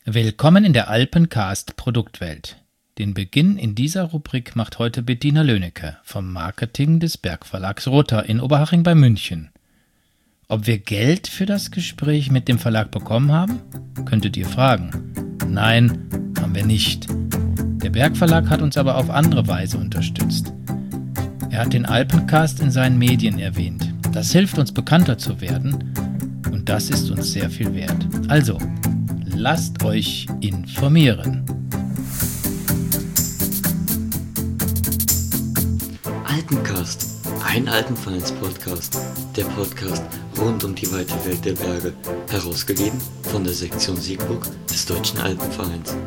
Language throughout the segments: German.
Willkommen in der Alpencast Produktwelt. Den Beginn in dieser Rubrik macht heute Bettina Löhnecke vom Marketing des Bergverlags Rother in Oberhaching bei München. Ob wir Geld für das Gespräch mit dem Verlag bekommen haben? Könntet ihr fragen. Nein, haben wir nicht. Der Bergverlag hat uns aber auf andere Weise unterstützt. Er hat den Alpencast in seinen Medien erwähnt. Das hilft uns, bekannter zu werden, und das ist uns sehr viel wert. Also, lasst euch informieren. Alpencast, ein Alpenvereins-Podcast. Der Podcast rund um die weite Welt der Berge. Herausgegeben von der Sektion Siegburg des Deutschen Alpenvereins.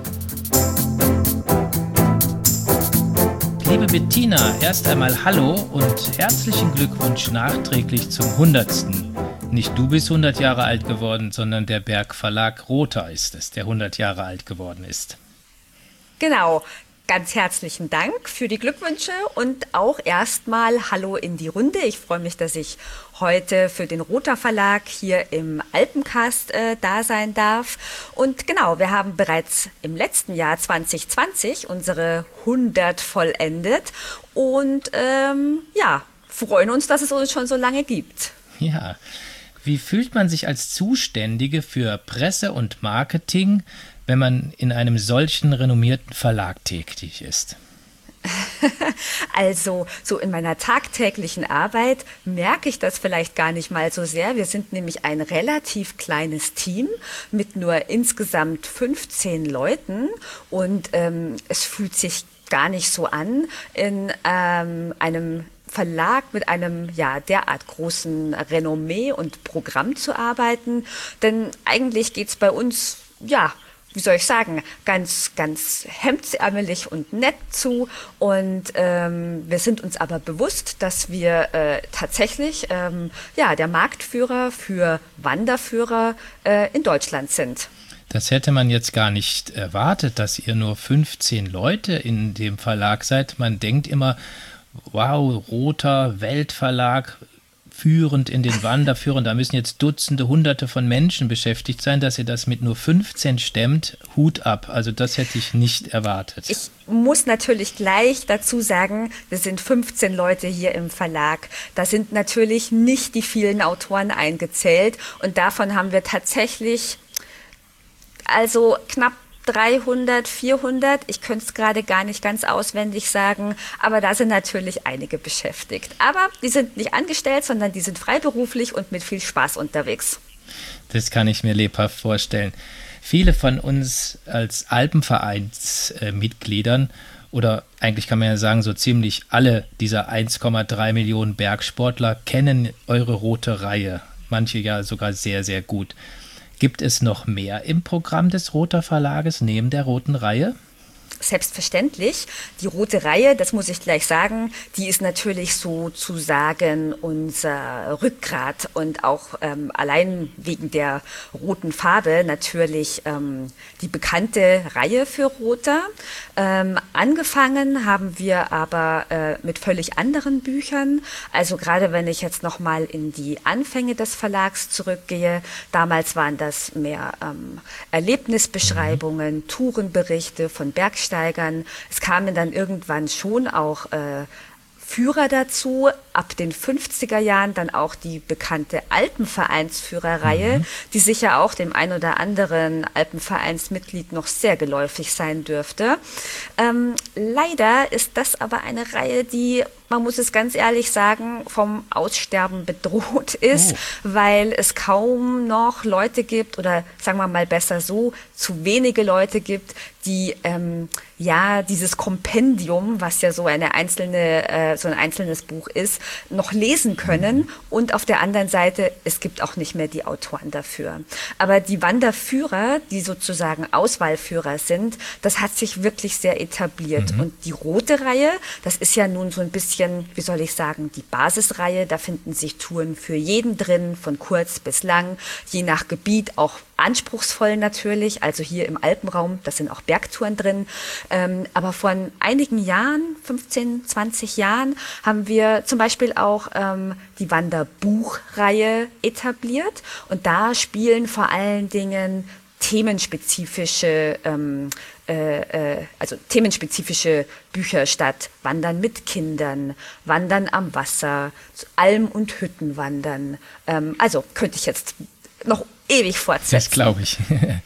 Liebe Bettina, erst einmal Hallo und herzlichen Glückwunsch nachträglich zum 100. Nicht du bist 100 Jahre alt geworden, sondern der Bergverlag Rother ist es, der 100 Jahre alt geworden ist. Genau, ganz herzlichen Dank für die Glückwünsche und auch erstmal Hallo in die Runde. Ich freue mich, dass ich heute für den Rother Verlag hier im Alpencast da sein darf. Und genau, wir haben bereits im letzten Jahr 2020 unsere 100 vollendet und freuen uns, dass es uns schon so lange gibt. Ja. Wie fühlt man sich als Zuständige für Presse und Marketing, wenn man in einem solchen renommierten Verlag tätig ist? Also, so in meiner tagtäglichen Arbeit merke ich das vielleicht gar nicht mal so sehr. Wir sind nämlich ein relativ kleines Team mit nur insgesamt 15 Leuten und es fühlt sich gar nicht so an, in einem Verlag mit einem derart großen Renommee und Programm zu arbeiten. Denn eigentlich geht es bei uns, wie soll ich sagen, ganz, ganz hemdsärmelig und nett zu. Und wir sind uns aber bewusst, dass wir tatsächlich der Marktführer für Wanderführer in Deutschland sind. Das hätte man jetzt gar nicht erwartet, dass ihr nur 15 Leute in dem Verlag seid. Man denkt immer, wow, Rother, Weltverlag, führend in den Wanderführern, da müssen jetzt Dutzende, Hunderte von Menschen beschäftigt sein, dass ihr das mit nur 15 stemmt, Hut ab. Also das hätte ich nicht erwartet. Ich muss natürlich gleich dazu sagen, wir sind 15 Leute hier im Verlag. Da sind natürlich nicht die vielen Autoren eingezählt und davon haben wir tatsächlich knapp 300, 400, ich könnte es gerade gar nicht ganz auswendig sagen, aber da sind natürlich einige beschäftigt. Aber die sind nicht angestellt, sondern die sind freiberuflich und mit viel Spaß unterwegs. Das kann ich mir lebhaft vorstellen. Viele von uns als Alpenvereinsmitgliedern oder eigentlich kann man ja sagen, so ziemlich alle dieser 1,3 Millionen Bergsportler kennen eure rote Reihe. Manche ja sogar sehr, sehr gut. Gibt es noch mehr im Programm des Rother Verlages neben der roten Reihe? Selbstverständlich. Die rote Reihe, das muss ich gleich sagen, die ist natürlich sozusagen unser Rückgrat und auch allein wegen der roten Farbe natürlich die bekannte Reihe für Rother. Angefangen haben wir aber mit völlig anderen Büchern. Also gerade wenn ich jetzt nochmal in die Anfänge des Verlags zurückgehe, damals waren das mehr Erlebnisbeschreibungen, Tourenberichte von Bergsteigern. Es kamen dann irgendwann schon auch Führer dazu, ab den 50er Jahren dann auch die bekannte Alpenvereinsführerreihe, die sicher auch dem ein oder anderen Alpenvereinsmitglied noch sehr geläufig sein dürfte. Leider ist das aber eine Reihe, die, man muss es ganz ehrlich sagen, vom Aussterben bedroht ist, weil es kaum noch Leute gibt oder sagen wir mal besser so, zu wenige Leute gibt, die dieses Kompendium, was ja so ein einzelnes Buch ist, noch lesen können. Und auf der anderen Seite, es gibt auch nicht mehr die Autoren dafür. Aber die Wanderführer, die sozusagen Auswahlführer sind, das hat sich wirklich sehr etabliert. Und die rote Reihe, das ist ja nun so ein bisschen, wie soll ich sagen, die Basisreihe. Da finden sich Touren für jeden drin, von kurz bis lang, je nach Gebiet auch anspruchsvoll natürlich, also hier im Alpenraum, da sind auch Bergtouren drin. Aber vor einigen Jahren, 15, 20 Jahren, haben wir zum Beispiel auch die Wanderbuchreihe etabliert. Und da spielen vor allen Dingen themenspezifische themenspezifische Bücher statt. Wandern mit Kindern, Wandern am Wasser, Alm- und Hüttenwandern. Also könnte ich jetzt noch ewig fortsetzen. Das glaube ich.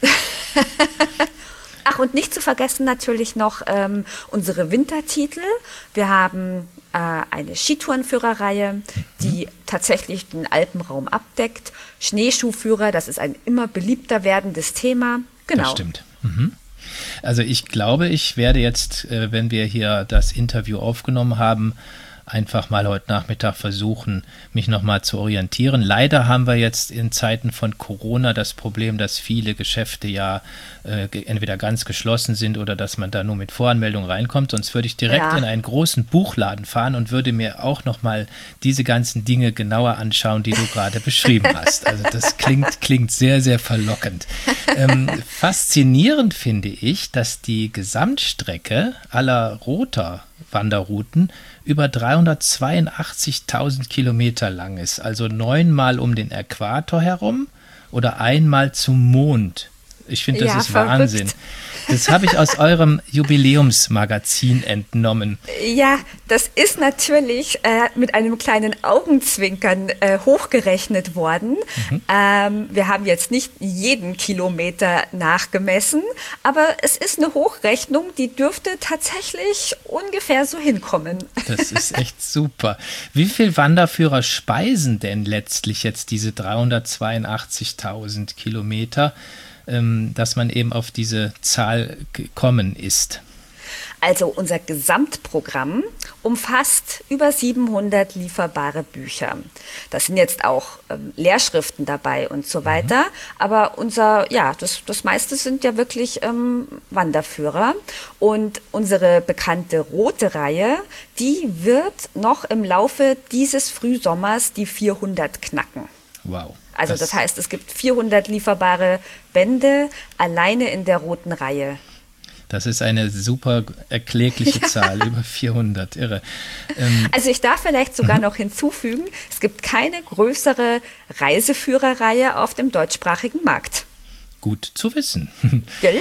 Ach, und nicht zu vergessen natürlich noch unsere Wintertitel. Wir haben eine Skitourenführerreihe, die tatsächlich den Alpenraum abdeckt. Schneeschuhführer, das ist ein immer beliebter werdendes Thema. Genau. Das stimmt. Mhm. Also ich glaube, ich werde jetzt, wenn wir hier das Interview aufgenommen haben, einfach mal heute Nachmittag versuchen, mich nochmal zu orientieren. Leider haben wir jetzt in Zeiten von Corona das Problem, dass viele Geschäfte ja entweder ganz geschlossen sind oder dass man da nur mit Voranmeldung reinkommt. Sonst würde ich direkt in einen großen Buchladen fahren und würde mir auch nochmal diese ganzen Dinge genauer anschauen, die du gerade beschrieben hast. Also das klingt sehr, sehr verlockend. Faszinierend finde ich, dass die Gesamtstrecke aller roter Wanderrouten über 382.000 Kilometer lang ist, also 9-mal um den Äquator herum oder einmal zum Mond. Ich finde, das ist verrückt. Wahnsinn. Das habe ich aus eurem Jubiläumsmagazin entnommen. Ja, das ist natürlich mit einem kleinen Augenzwinkern hochgerechnet worden. Wir haben jetzt nicht jeden Kilometer nachgemessen, aber es ist eine Hochrechnung, die dürfte tatsächlich ungefähr so hinkommen. Das ist echt super. Wie viel Wanderführer speisen denn letztlich jetzt diese 382.000 Kilometer? Dass man eben auf diese Zahl gekommen ist? Also unser Gesamtprogramm umfasst über 700 lieferbare Bücher. Das sind jetzt auch Lehrschriften dabei und so weiter. Aber das meiste sind ja wirklich Wanderführer. Und unsere bekannte rote Reihe, die wird noch im Laufe dieses Frühsommers die 400 knacken. Wow. Also das heißt, es gibt 400 lieferbare Bände alleine in der roten Reihe. Das ist eine super erklägliche Zahl, über 400, irre. Also ich darf vielleicht sogar noch hinzufügen, es gibt keine größere Reiseführerreihe auf dem deutschsprachigen Markt. Gut zu wissen. Gell?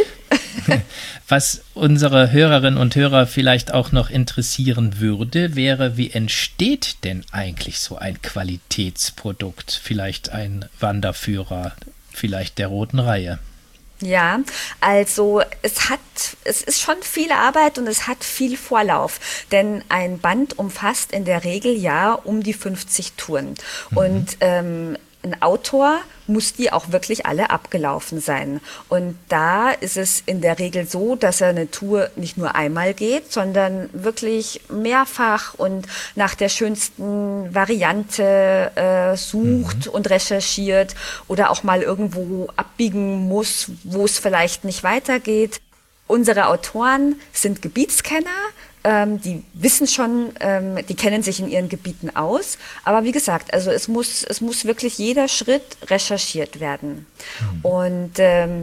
Was unsere Hörerinnen und Hörer vielleicht auch noch interessieren würde, wäre, wie entsteht denn eigentlich so ein Qualitätsprodukt? Vielleicht ein Wanderführer, vielleicht der roten Reihe? Ja, also es ist schon viel Arbeit und es hat viel Vorlauf, denn ein Band umfasst in der Regel ja um die 50 Touren und ein Autor muss die auch wirklich alle abgelaufen sein. Und da ist es in der Regel so, dass er eine Tour nicht nur einmal geht, sondern wirklich mehrfach und nach der schönsten Variante sucht und recherchiert oder auch mal irgendwo abbiegen muss, wo es vielleicht nicht weitergeht. Unsere Autoren sind Gebietskenner, die wissen schon, die kennen sich in ihren Gebieten aus. Aber wie gesagt, also es muss wirklich jeder Schritt recherchiert werden. Und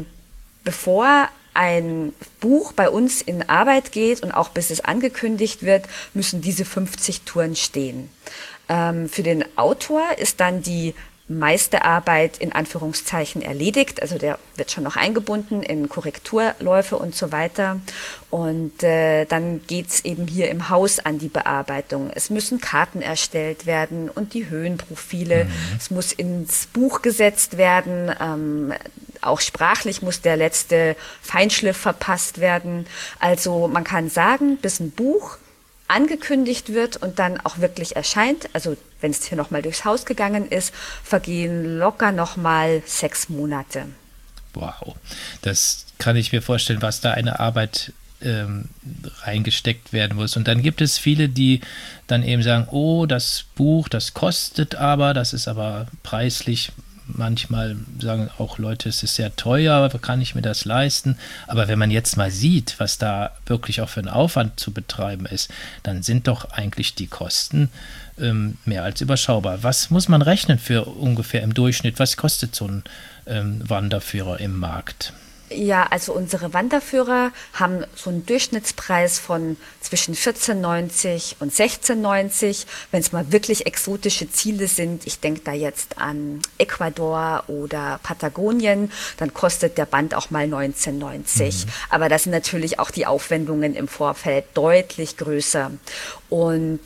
bevor ein Buch bei uns in Arbeit geht und auch bis es angekündigt wird, müssen diese 50 Touren stehen. Für den Autor ist dann die meiste Arbeit in Anführungszeichen erledigt. Also der wird schon noch eingebunden in Korrekturläufe und so weiter. Und dann geht's eben hier im Haus an die Bearbeitung. Es müssen Karten erstellt werden und die Höhenprofile. Es muss ins Buch gesetzt werden. Auch sprachlich muss der letzte Feinschliff verpasst werden. Also man kann sagen, bis ein Buch angekündigt wird und dann auch wirklich erscheint, also wenn es hier nochmal durchs Haus gegangen ist, vergehen locker nochmal 6 Monate. Wow, das kann ich mir vorstellen, was da eine Arbeit reingesteckt werden muss. Und dann gibt es viele, die dann eben sagen, oh, das Buch, das kostet aber, das ist aber preislich. Manchmal sagen auch Leute, es ist sehr teuer, kann ich mir das leisten? Aber wenn man jetzt mal sieht, was da wirklich auch für einen Aufwand zu betreiben ist, dann sind doch eigentlich die Kosten mehr als überschaubar. Was muss man rechnen für ungefähr im Durchschnitt? Was kostet so ein Wanderführer im Markt? Ja, also unsere Wanderführer haben so einen Durchschnittspreis von zwischen 14,90 und 16,90. Wenn es mal wirklich exotische Ziele sind, ich denke da jetzt an Ecuador oder Patagonien, dann kostet der Band auch mal 19,90. Aber da sind natürlich auch die Aufwendungen im Vorfeld deutlich größer. Und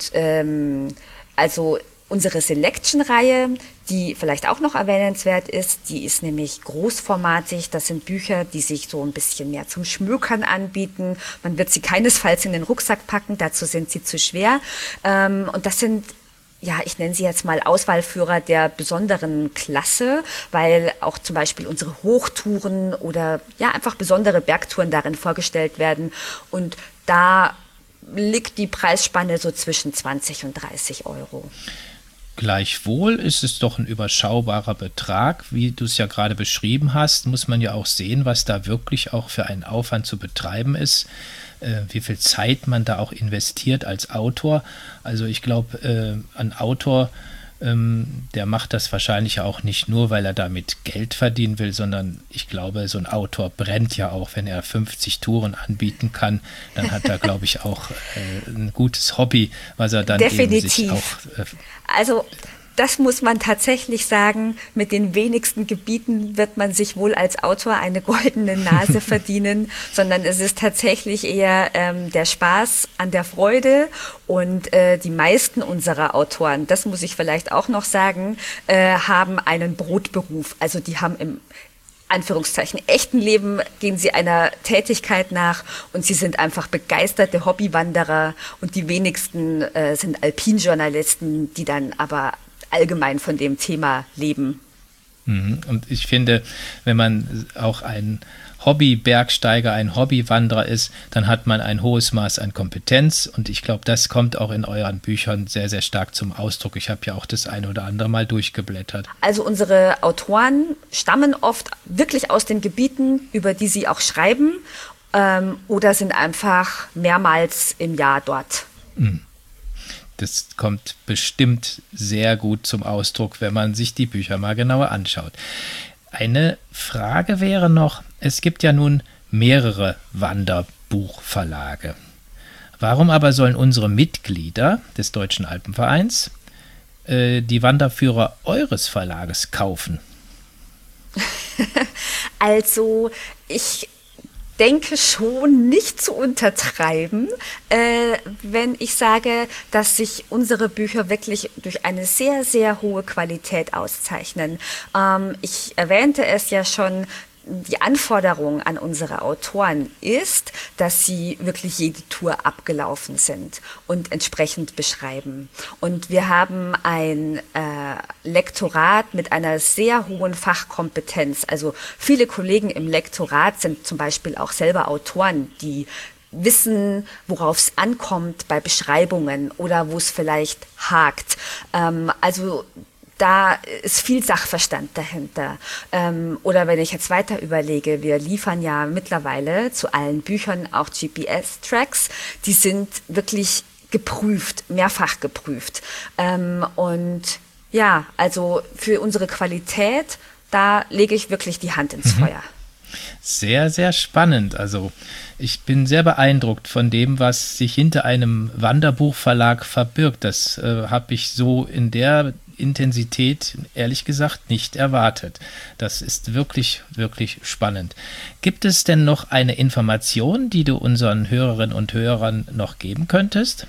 also unsere Selection-Reihe, die vielleicht auch noch erwähnenswert ist, die ist nämlich großformatig. Das sind Bücher, die sich so ein bisschen mehr zum Schmökern anbieten. Man wird sie keinesfalls in den Rucksack packen, dazu sind sie zu schwer. Und das sind, ja, ich nenne sie jetzt mal Auswahlführer der besonderen Klasse, weil auch zum Beispiel unsere Hochtouren oder ja einfach besondere Bergtouren darin vorgestellt werden. Und da liegt die Preisspanne so zwischen 20 und 30 Euro. Gleichwohl ist es doch ein überschaubarer Betrag. Wie du es ja gerade beschrieben hast, muss man ja auch sehen, was da wirklich auch für einen Aufwand zu betreiben ist, wie viel Zeit man da auch investiert als Autor. Also ich glaube, ein Autor, der macht das wahrscheinlich auch nicht nur, weil er damit Geld verdienen will, sondern ich glaube, so ein Autor brennt ja auch, wenn er 50 Touren anbieten kann, dann hat er, glaube ich, auch ein gutes Hobby, was er dann Definitiv. eben sich auch... Also das muss man tatsächlich sagen, mit den wenigsten Gebieten wird man sich wohl als Autor eine goldene Nase verdienen, sondern es ist tatsächlich eher der Spaß an der Freude und die meisten unserer Autoren, das muss ich vielleicht auch noch sagen, haben einen Brotberuf, also die haben im Anführungszeichen echten Leben gehen sie einer Tätigkeit nach und sie sind einfach begeisterte Hobbywanderer und die wenigsten sind Alpinjournalisten, die dann aber allgemein von dem Thema leben. Und ich finde, wenn man auch ein Hobby-Bergsteiger, ein Hobbywanderer ist, dann hat man ein hohes Maß an Kompetenz und ich glaube, das kommt auch in euren Büchern sehr, sehr stark zum Ausdruck. Ich habe ja auch das eine oder andere mal durchgeblättert. Also unsere Autoren stammen oft wirklich aus den Gebieten, über die sie auch schreiben, oder sind einfach mehrmals im Jahr dort. Das kommt bestimmt sehr gut zum Ausdruck, wenn man sich die Bücher mal genauer anschaut. Eine Frage wäre noch, es gibt ja nun mehrere Wanderbuchverlage. Warum aber sollen unsere Mitglieder des Deutschen Alpenvereins die Wanderführer eures Verlages kaufen? Also ich denke schon nicht zu untertreiben, wenn ich sage, dass sich unsere Bücher wirklich durch eine sehr, sehr hohe Qualität auszeichnen. Ich erwähnte es ja schon, die Anforderung an unsere Autoren ist, dass sie wirklich jede Tour abgelaufen sind und entsprechend beschreiben. Und wir haben ein Lektorat mit einer sehr hohen Fachkompetenz. Also viele Kollegen im Lektorat sind zum Beispiel auch selber Autoren, die wissen, worauf es ankommt bei Beschreibungen oder wo es vielleicht hakt. Also da ist viel Sachverstand dahinter. Oder wenn ich jetzt weiter überlege, wir liefern ja mittlerweile zu allen Büchern auch GPS-Tracks, die sind wirklich geprüft, mehrfach geprüft. Und ja, also für unsere Qualität, da lege ich wirklich die Hand ins Feuer. Sehr, sehr spannend. Also ich bin sehr beeindruckt von dem, was sich hinter einem Wanderbuchverlag verbirgt. Das habe ich so in der Intensität, ehrlich gesagt, nicht erwartet. Das ist wirklich, wirklich spannend. Gibt es denn noch eine Information, die du unseren Hörerinnen und Hörern noch geben könntest?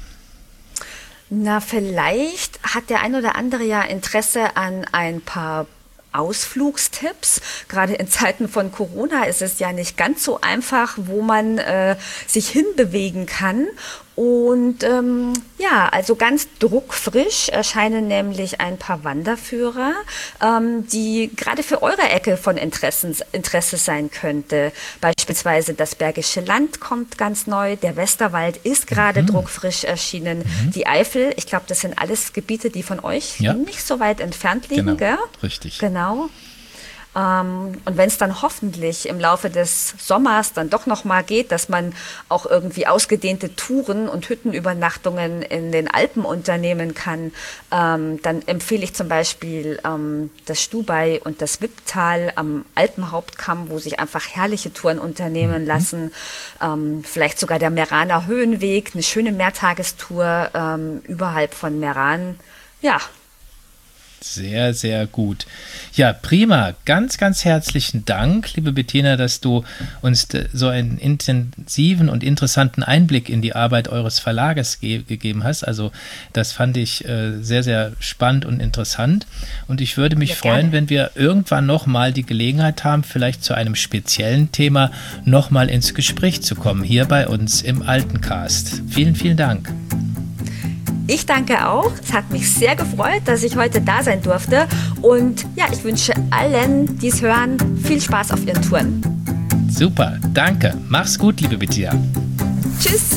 Na, vielleicht hat der ein oder andere ja Interesse an ein paar Ausflugstipps. Gerade in Zeiten von Corona ist es ja nicht ganz so einfach, wo man sich hinbewegen kann. Und ja, also ganz druckfrisch erscheinen nämlich ein paar Wanderführer, die gerade für eure Ecke von Interesse sein könnte. Beispielsweise das Bergische Land kommt ganz neu, der Westerwald ist gerade druckfrisch erschienen, die Eifel, ich glaube, das sind alles Gebiete, die von euch nicht so weit entfernt liegen, genau, gell? Richtig. Genau. Und wenn es dann hoffentlich im Laufe des Sommers dann doch nochmal geht, dass man auch irgendwie ausgedehnte Touren und Hüttenübernachtungen in den Alpen unternehmen kann, dann empfehle ich zum Beispiel das Stubai und das Wipptal am Alpenhauptkamm, wo sich einfach herrliche Touren unternehmen lassen. Vielleicht sogar der Meraner Höhenweg, eine schöne Mehrtagestour überhalb von Meran. Ja. Sehr, sehr gut. Ja, prima. Ganz, ganz herzlichen Dank, liebe Bettina, dass du uns so einen intensiven und interessanten Einblick in die Arbeit eures Verlages gegeben hast. Also das fand ich sehr, sehr spannend und interessant. Und ich würde mich freuen, wenn wir irgendwann nochmal die Gelegenheit haben, vielleicht zu einem speziellen Thema nochmal ins Gespräch zu kommen, hier bei uns im Altencast. Vielen, vielen Dank. Ich danke auch. Es hat mich sehr gefreut, dass ich heute da sein durfte. Und ja, ich wünsche allen, die es hören, viel Spaß auf ihren Touren. Super, danke. Mach's gut, liebe Bettina. Tschüss.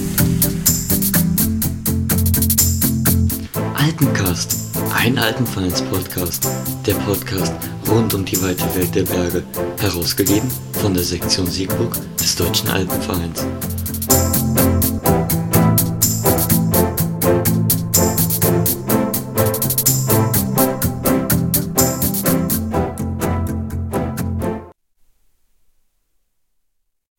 Alpencast, ein Alpenvereins-Podcast. Der Podcast rund um die weite Welt der Berge. Herausgegeben von der Sektion Siegburg des Deutschen Alpenvereins.